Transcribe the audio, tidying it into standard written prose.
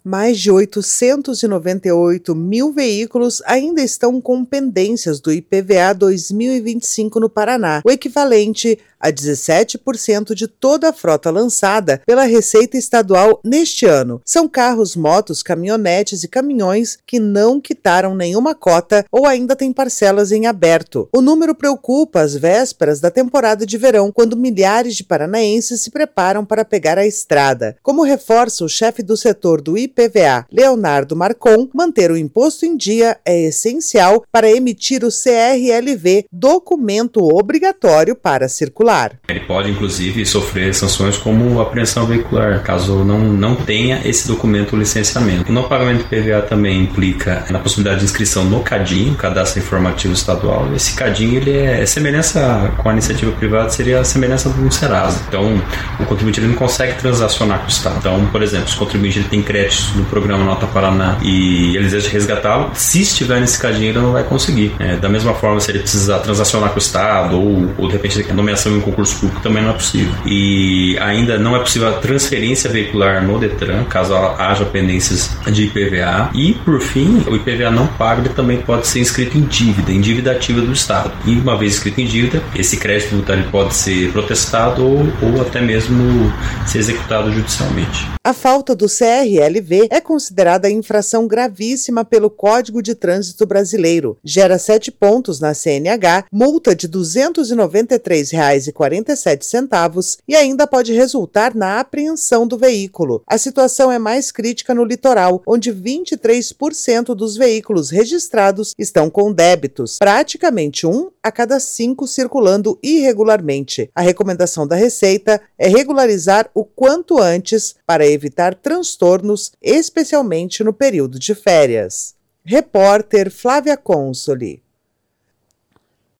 Mais de 898 mil veículos ainda estão com pendências do IPVA 2025 no Paraná, o equivalente a 17% de toda a frota lançada pela Receita Estadual neste ano. São carros, motos, caminhonetes e caminhões que não quitaram nenhuma cota ou ainda têm parcelas em aberto. O número preocupa às vésperas da temporada de verão, quando milhares de paranaenses se preparam para pegar a estrada. Como reforça o chefe do setor do IPVA, Leonardo Marcon, manter o imposto em dia é essencial para emitir o CRLV, documento obrigatório para circular. Ele pode, inclusive, sofrer sanções como apreensão veicular, caso não tenha esse documento ou licenciamento. O não pagamento do IPVA também implica na possibilidade de inscrição no CADIM, Cadastro Informativo Estadual. Esse CADIM, ele é semelhança com a iniciativa privada, seria a semelhança do Serasa. Então, o contribuinte ele não consegue transacionar com o Estado. Então, por exemplo, se o contribuinte ele tem créditos no programa Nota Paraná e ele deseja resgatá-lo, se estiver nesse CADIM, ele não vai conseguir. Da mesma forma, se ele precisar transacionar com o Estado ou de repente, a nomeação em um concurso público também não é possível. E ainda não é possível a transferência veicular no Detran, caso haja pendências de IPVA. E, por fim, o IPVA não pago ele também pode ser inscrito em dívida ativa do Estado. E, uma vez inscrito em dívida, esse crédito tributário pode ser protestado ou até mesmo ser executado judicialmente. A falta do CRLV é considerada infração gravíssima pelo Código de Trânsito Brasileiro. Gera 7 pontos na CNH, multa de R$ 293,47 e ainda pode resultar na apreensão do veículo. A situação é mais crítica no litoral, onde 23% dos veículos registrados estão com débitos, praticamente 1 a cada 5 circulando irregularmente. A recomendação da Receita é regularizar o quanto antes para evitar transtornos, especialmente no período de férias. Repórter Flávia Consoli.